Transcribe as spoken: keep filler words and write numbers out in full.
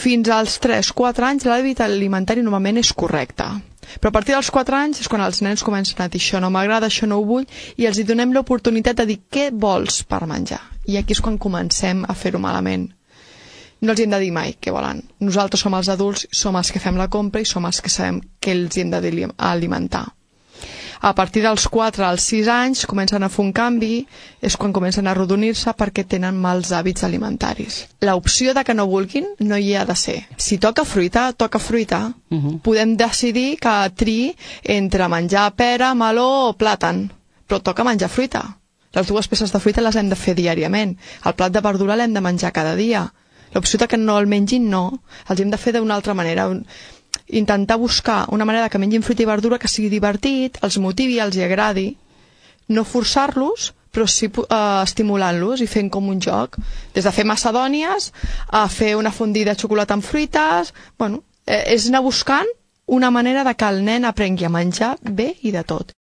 fins als tres quatre anys l'hàbit alimentari normalment és correcte. Però a partir dels quatre anys és quan els nens comencen a dir això no m'agrada, això no ho vull, i els hi donem l'oportunitat de dir què vols per menjar. I aquí és quan comencem a fer-ho malament. No els hi hem de dir mai què volen. Nosaltres som els adults, som els que fem la compra i som els que sabem què els hi hem d'alimentar. A partir dels quatre als sis anys comencen a fer un canvi, és quan comencen a arrodonir-se perquè tenen mals hàbits alimentaris. L'opció de que no vulguin no hi ha de ser. Si toca fruita, toca fruita. Uh-huh. Podem decidir que triï entre menjar pera, meló o plàtan, però toca menjar fruita. Les dues peces de fruita les hem de fer diàriament. El plat de verdura l'hem de menjar cada dia. L'opció de que no el mengin, no. Els hem de fer d'una altra manera. Intentar buscar una manera que mengin fruita i verdura que sigui divertit, els motivi, els hi agradi. No forçar-los, però sí eh, estimulant-los i fent com un joc. Des de fer macedònies a fer una fondida de xocolata amb fruites. Bueno, eh, és anar buscant una manera de que el nen aprengui a menjar bé i de tot.